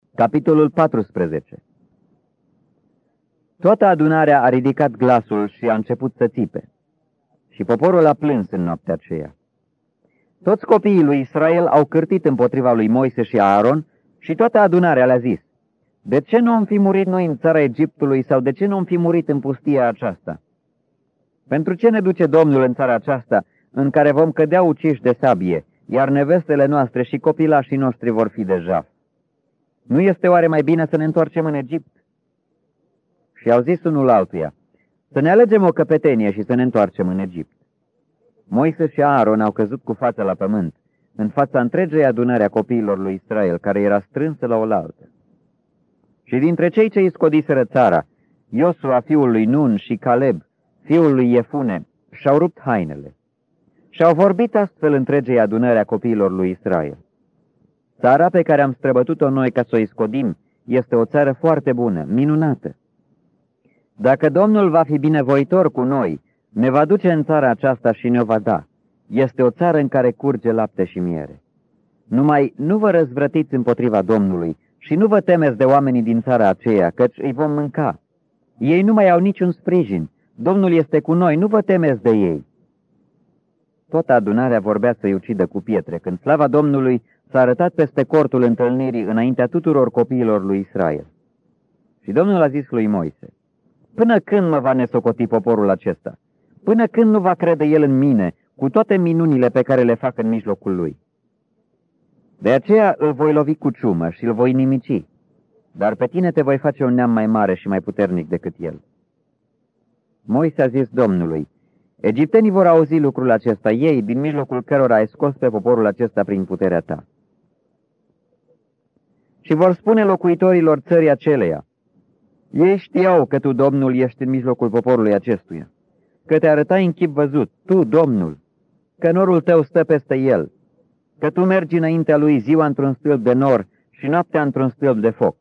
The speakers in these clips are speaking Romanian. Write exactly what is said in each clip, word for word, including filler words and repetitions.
Capitolul paisprezece. Toată adunarea a ridicat glasul și a început să țipe. Și poporul a plâns în noaptea aceea. Toți copiii lui Israel au cârtit împotriva lui Moise și Aaron și toată adunarea le-a zis: de ce nu am fi murit noi în țara Egiptului sau de ce nu am fi murit în pustia aceasta? Pentru ce ne duce Domnul în țara aceasta în care vom cădea uciși de sabie, iar nevestele noastre și copilașii noștri vor fi de jaf? Nu este oare mai bine să ne întoarcem în Egipt? Și au zis unul altuia: să ne alegem o căpetenie și să ne întoarcem în Egipt. Moise și Aaron au căzut cu fața la pământ, în fața întregei adunări a copiilor lui Israel, care era strânsă la oaltă. Și dintre cei ce îi scodiseră țara, Iosua fiul lui Nun și Caleb, fiul lui Iefune, și-au rupt hainele. Și-au vorbit astfel întregei adunări a copiilor lui Israel: țara pe care am străbătut-o noi ca să o iscodim este o țară foarte bună, minunată. Dacă Domnul va fi binevoitor cu noi, ne va duce în țara aceasta și ne-o va da. Este o țară în care curge lapte și miere. Numai nu vă răzvrătiți împotriva Domnului și nu vă temeți de oamenii din țara aceea, căci îi vom mânca. Ei nu mai au niciun sprijin. Domnul este cu noi, nu vă temeți de ei. Toată adunarea vorbea să-i ucidă cu pietre, când slava Domnului s-a arătat peste cortul întâlnirii înaintea tuturor copiilor lui Israel. Și Domnul a zis lui Moise: până când mă va nesocoti poporul acesta? Până când nu va crede el în mine, cu toate minunile pe care le fac în mijlocul lui? De aceea îl voi lovi cu ciumă și îl voi nimici, dar pe tine te voi face un neam mai mare și mai puternic decât el. Moise a zis Domnului: egiptenii vor auzi lucrul acesta, ei, din mijlocul cărora ai scos pe poporul acesta prin puterea ta. Și vor spune locuitorilor țării aceleia: ei știau că tu, Domnul, ești în mijlocul poporului acestuia, că te arătai în chip văzut, tu, Domnul, că norul tău stă peste el, că tu mergi înaintea lui ziua într-un stâlp de nor și noaptea într-un stâlp de foc.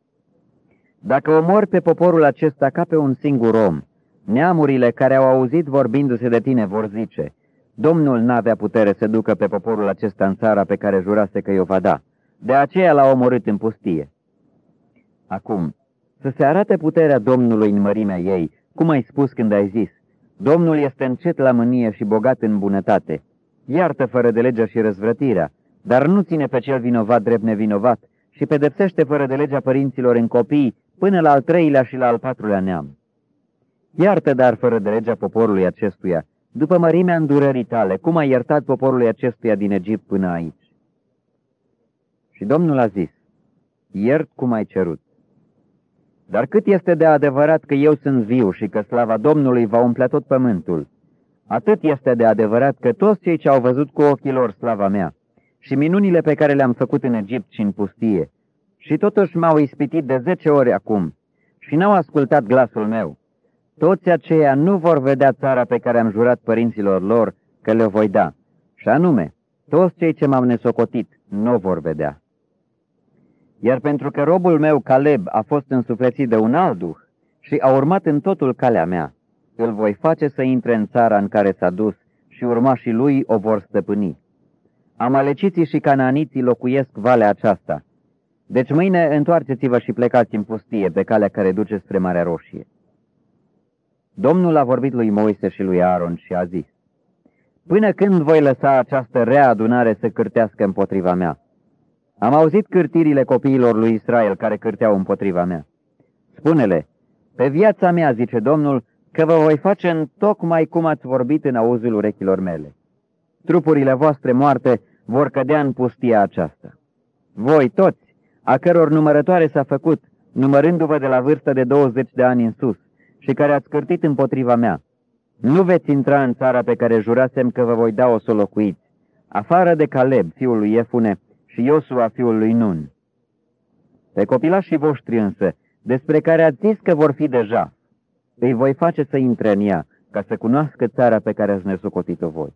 Dacă omori pe poporul acesta ca pe un singur om, neamurile care au auzit vorbindu-se de tine vor zice: Domnul n-avea putere să ducă pe poporul acesta în țara pe care jurase că i-o va da, de aceea l-a omorât în pustie. Acum, să se arate puterea Domnului în mărimea ei, cum ai spus când ai zis: Domnul este încet la mânie și bogat în bunătate, iartă fără de legea și răzvrătirea, dar nu ține pe cel vinovat drept nevinovat și pedepsește fără de legea părinților în copii până la al treilea și la al patrulea neam. Iartă dar fără de legea poporului acestuia, după mărimea îndurării tale, cum ai iertat poporului acestuia din Egipt până aici. Și Domnul a zis: iert cum ai cerut. Dar cât este de adevărat că eu sunt viu și că slava Domnului va umplea tot pământul, atât este de adevărat că toți cei ce au văzut cu ochii lor slava mea și minunile pe care le-am făcut în Egipt și în pustie, și totuși m-au ispitit de zece ori acum și n-au ascultat glasul meu, toți aceia nu vor vedea țara pe care am jurat părinților lor că le voi da, și anume, toți cei ce m-au nesocotit nu o vor vedea. Iar pentru că robul meu Caleb a fost însuflețit de un alt duh și a urmat în totul calea mea, îl voi face să intre în țara în care s-a dus și urmașii lui o vor stăpâni. Amaleciții și canaaniții locuiesc valea aceasta. Deci mâine întoarceți-vă și plecați în pustie pe calea care duce spre Marea Roșie. Domnul a vorbit lui Moise și lui Aaron și a zis: până când voi lăsa această rea adunare să cârtească împotriva mea? Am auzit cârtirile copiilor lui Israel care cârteau împotriva mea. Spune-le: pe viața mea, zice Domnul, că vă voi face întocmai cum ați vorbit în auzul urechilor mele. Trupurile voastre moarte vor cădea în pustia aceasta. Voi toți, a căror numărătoare s-a făcut, numărându-vă de la vârstă de douăzeci de ani în sus, și care ați cârtit împotriva mea, nu veți intra în țara pe care jurasem că vă voi da-o să o locuiți, afară de Caleb, fiul lui Iefune, și Iosua, fiul lui Nun. Pe copilașii voștri însă, despre care ați zis că vor fi deja, îi voi face să intre în ea, ca să cunoască țara pe care ați nesocotit-o voi.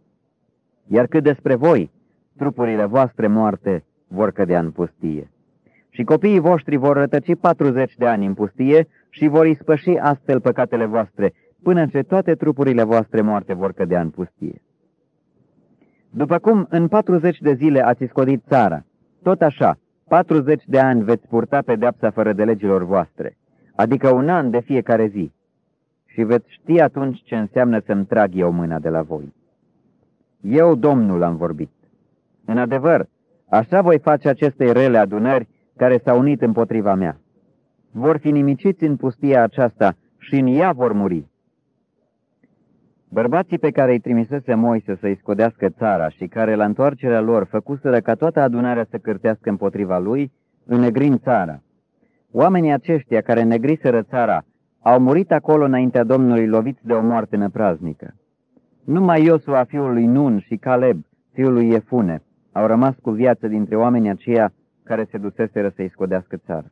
Iar cât despre voi, trupurile voastre moarte vor cădea în pustie. Și copiii voștri vor rătăci patruzeci de ani în pustie și vor ispăși astfel păcatele voastre, până ce toate trupurile voastre moarte vor cădea în pustie. După cum în patruzeci de zile ați iscodit țara, tot așa, patruzeci de ani veți purta pedeapsa fără de legilor voastre, adică un an de fiecare zi, și veți ști atunci ce înseamnă să-mi trag eu mâna de la voi. Eu, Domnul, am vorbit. În adevăr, așa voi face acestei rele adunări care s-au unit împotriva mea. Vor fi nimiciți în pustia aceasta și în ea vor muri. Bărbații pe care îi trimisese Moise să-i scodească țara și care la întoarcerea lor făcuseră ca toată adunarea să cârtească împotriva lui, înnegrind țara. Oamenii aceștia care negriseră țara au murit acolo înaintea Domnului loviți de o moarte năpraznică. Numai Iosua, fiul lui Nun, și Caleb, fiul lui Iefune, au rămas cu viață dintre oamenii aceia care se duseseră să-i scodească țara.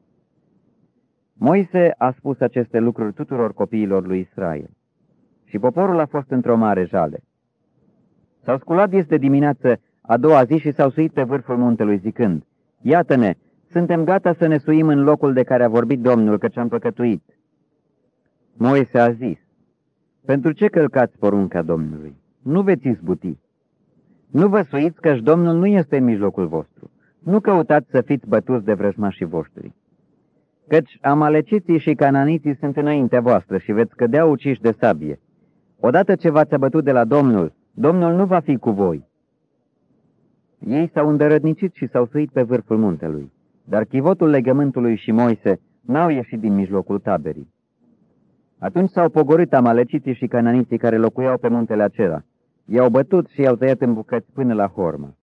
Moise a spus aceste lucruri tuturor copiilor lui Israel și poporul a fost într-o mare jale. S-au sculat dis de dimineață a doua zi și s-au suit pe vârful muntelui zicând: Iată-ne, suntem gata să ne suim în locul de care a vorbit Domnul, căci am păcătuit. Moise a zis: Pentru ce călcați porunca Domnului? Nu veți izbuti. Nu vă suiți, căci Domnul nu este în mijlocul vostru. Nu căutați să fiți bătuți de vrăjmașii voștri. Căci amaleciții și cananiții sunt înaintea voastră și veți cădea uciși de sabie. Odată ce v-ați abătut de la Domnul, Domnul nu va fi cu voi. Ei s-au îndărătnicit și s-au suit pe vârful muntelui, dar chivotul legământului și Moise n-au ieșit din mijlocul taberii. Atunci s-au pogorât amaleciții și cananiții care locuiau pe muntele acela. I-au bătut și i-au tăiat în bucăți până la Horma.